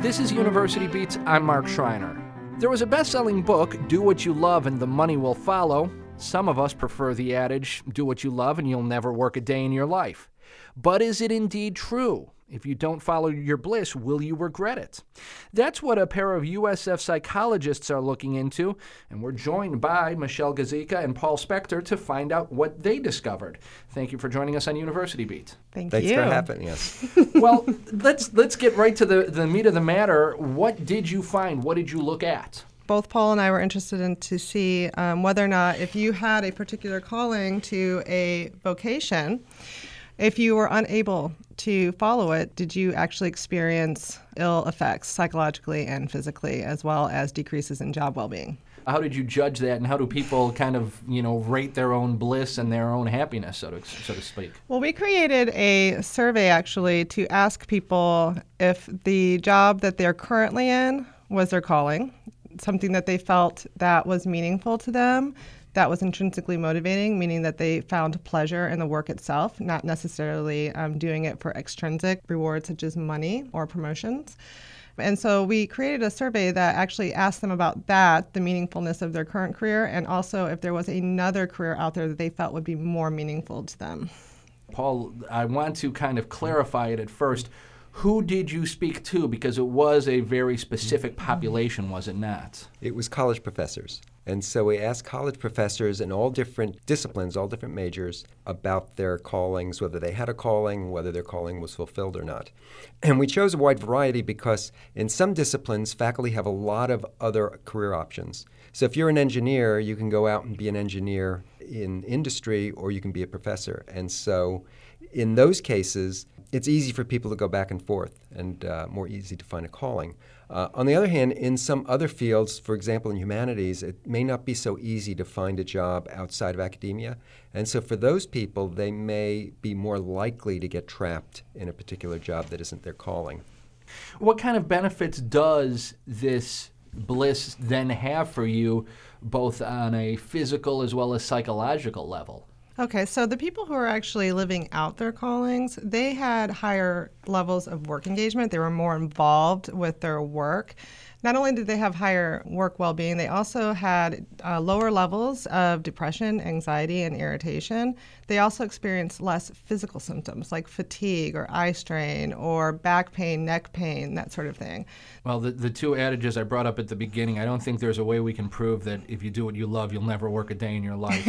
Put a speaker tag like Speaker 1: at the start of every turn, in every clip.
Speaker 1: This is University Beats. I'm Mark Schreiner. There was a best-selling book, Do What You Love and the Money Will Follow. Some of us prefer the adage, do what you love and you'll never work a day in your life. But is it indeed true? If you don't follow your bliss, will you regret it? That's what a pair of USF psychologists are looking into, and we're joined by Michelle Gazzika and Paul Spector to find out what they discovered. Thank you for joining us on University Beat.
Speaker 2: Thanks
Speaker 3: for having us.
Speaker 1: Well, let's get right to the meat of the matter. What did you find? What did you look at?
Speaker 2: Both Paul and I were interested in to see whether or not if you had a particular calling to a vocation, if you were unable to follow it, did you actually experience ill effects psychologically and physically, as well as decreases in job well-being?
Speaker 1: How did you judge that, and how do people kind of, rate their own bliss and their own happiness, so to speak?
Speaker 2: Well, we created a survey, actually, to ask people if the job that they're currently in was their calling, something that they felt that was meaningful to them, that was intrinsically motivating, meaning that they found pleasure in the work itself, not necessarily doing it for extrinsic rewards such as money or promotions. And so we created a survey that actually asked them about that, the meaningfulness of their current career, and also if there was another career out there that they felt would be more meaningful to them.
Speaker 1: Paul, I want to kind of clarify it at first. Who did you speak to? Because it was a very specific population, was it not?
Speaker 3: It was college professors. And so we asked college professors in all different disciplines, all different majors, about their callings, whether they had a calling, whether their calling was fulfilled or not. And we chose a wide variety because in some disciplines, faculty have a lot of other career options. So if you're an engineer, you can go out and be an engineer in industry, or you can be a professor. And so in those cases, it's easy for people to go back and forth and more easy to find a calling. On the other hand, in some other fields, for example, in humanities, it may not be so easy to find a job outside of academia. And so for those people, they may be more likely to get trapped in a particular job that isn't their calling.
Speaker 1: What kind of benefits does this bliss then have for you, both on a physical as well as psychological level?
Speaker 2: Okay, so the people who are actually living out their callings, they had higher levels of work engagement. They were more involved with their work. Not only did they have higher work well-being, they also had lower levels of depression, anxiety, and irritation. They also experienced less physical symptoms like fatigue or eye strain or back pain, neck pain, that sort of thing.
Speaker 1: Well, the two adages I brought up at the beginning, I don't think there's a way we can prove that if you do what you love, you'll never work a day in your life.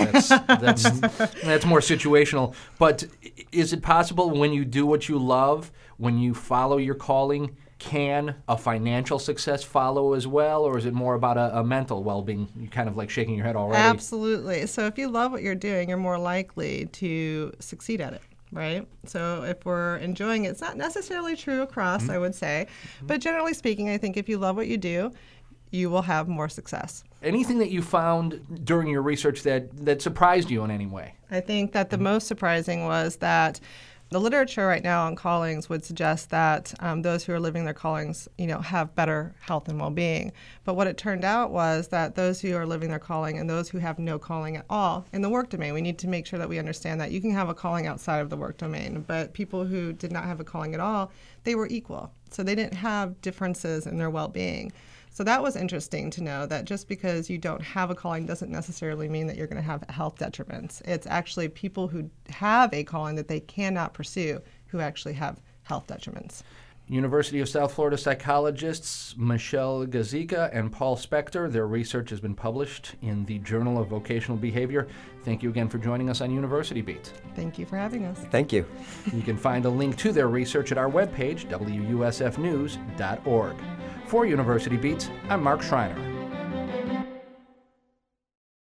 Speaker 1: That's more situational. But is it possible when you do what you love, when you follow your calling, can a financial success follow as well, or is it more about a mental well-being? You're kind of like shaking your head already.
Speaker 2: Absolutely. So if you love what you're doing, you're more likely to succeed at it, right? So if we're enjoying it, it's not necessarily true across, I would say. But generally speaking, I think if you love what you do, you will have more success.
Speaker 1: Anything that you found during your research that surprised you in any way?
Speaker 2: I think that the most surprising was that the literature right now on callings would suggest that those who are living their callings, have better health and well-being. But what it turned out was that those who are living their calling and those who have no calling at all in the work domain, we need to make sure that we understand that you can have a calling outside of the work domain, but people who did not have a calling at all, they were equal. So they didn't have differences in their well-being. So that was interesting to know that just because you don't have a calling doesn't necessarily mean that you're going to have health detriments. It's actually people who have a calling that they cannot pursue who actually have health detriments.
Speaker 1: University of South Florida psychologists Michelle Gazzika and Paul Spector. Their research has been published in the Journal of Vocational Behavior. Thank you again for joining us on University Beat.
Speaker 2: Thank you for having us.
Speaker 3: Thank you.
Speaker 1: You can find a link to their research at our webpage, wusfnews.org. For University Beat, I'm Mark Schreiner.